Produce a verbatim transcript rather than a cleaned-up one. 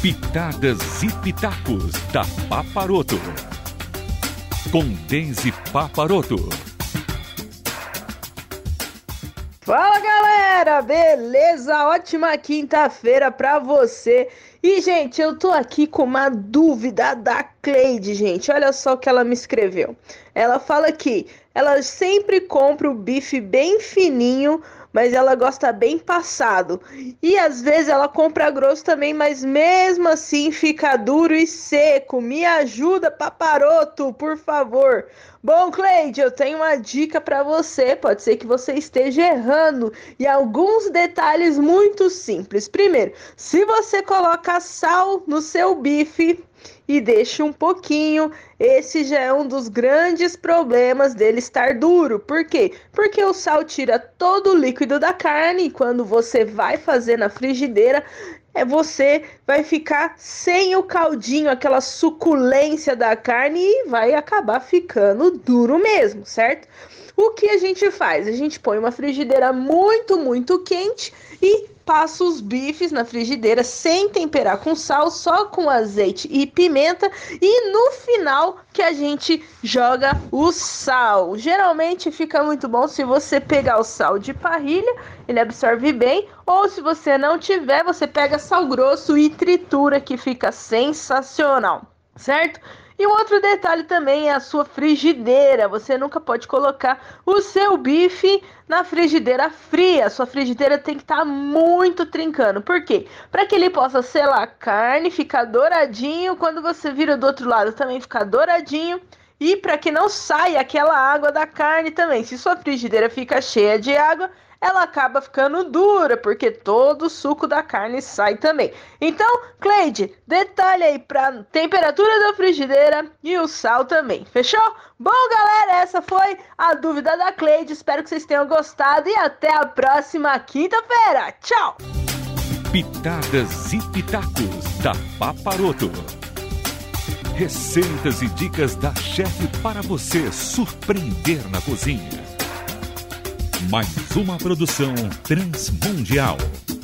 Pitadas e Pitacos da Paparoto. Com Denise Paparoto. Fala galera, beleza? Ótima quinta-feira pra você. E gente, eu tô aqui com uma dúvida da Cleide, gente. Olha só o que ela me escreveu. Ela fala que ela sempre compra o bife bem fininho, mas ela gosta bem passado. E às vezes ela compra grosso também, mas mesmo assim fica duro e seco. Me ajuda, Paparoto, por favor. Bom, Cleide, eu tenho uma dica para você. Pode ser que você esteja errando e alguns detalhes muito simples. Primeiro, se você coloca sal no seu bife e deixa um pouquinho, esse já é um dos grandes problemas dele estar duro. Por quê? Porque o sal tira todo o líquido da carne e quando você vai fazer na frigideira, é você vai ficar sem o caldinho, aquela suculência da carne e vai acabar ficando duro mesmo, certo? O que a gente faz? A gente põe uma frigideira muito, muito quente e passa os bifes na frigideira sem temperar com sal, só com azeite e pimenta, e no final que a gente joga o sal. Geralmente fica muito bom se você pegar o sal de parrilha, ele absorve bem, ou se você não tiver, você pega sal grosso e tritura, que fica sensacional, certo? E um outro detalhe também é a sua frigideira. Você nunca pode colocar o seu bife na frigideira fria. A sua frigideira tem que estar muito trincando. Por quê? Para que ele possa selar a carne, ficar douradinho. Quando você vira do outro lado também ficar douradinho. E para que não saia aquela água da carne também. Se sua frigideira fica cheia de água, ela acaba ficando dura, porque todo o suco da carne sai também. Então, Cleide, detalhe aí para temperatura da frigideira e o sal também, fechou? Bom, galera, essa foi a dúvida da Cleide. Espero que vocês tenham gostado e até a próxima quinta-feira. Tchau! Pitadas e Pitacos da Paparoto. Receitas e dicas da chefe para você surpreender na cozinha. Mais uma produção transmundial.